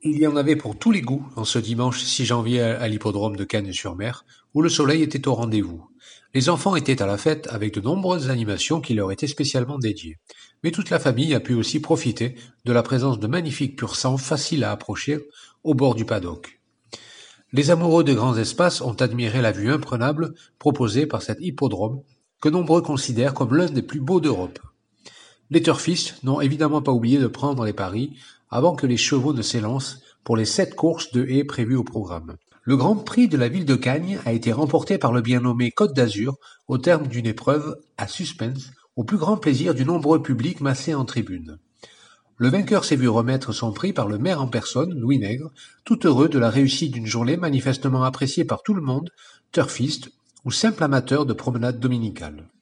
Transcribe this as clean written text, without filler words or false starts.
Il y en avait pour tous les goûts en ce dimanche 6 janvier à l'hippodrome de Cagnes-sur-Mer, où le soleil était au rendez-vous. Les enfants étaient à la fête avec de nombreuses animations qui leur étaient spécialement dédiées. Mais toute la famille a pu aussi profiter de la présence de magnifiques pur-sang faciles à approcher au bord du paddock. Les amoureux de grands espaces ont admiré la vue imprenable proposée par cet hippodrome que nombreux considèrent comme l'un des plus beaux d'Europe. Les turfistes n'ont évidemment pas oublié de prendre les paris avant que les chevaux ne s'élancent pour les 7 courses de haies prévues au programme. Le Grand Prix de la ville de Cagnes a été remporté par le bien nommé Côte d'Azur au terme d'une épreuve à suspense, au plus grand plaisir du nombreux public massé en tribune. Le vainqueur s'est vu remettre son prix par le maire en personne, Louis Nègre, tout heureux de la réussite d'une journée manifestement appréciée par tout le monde, turfiste ou simple amateur de promenade dominicale.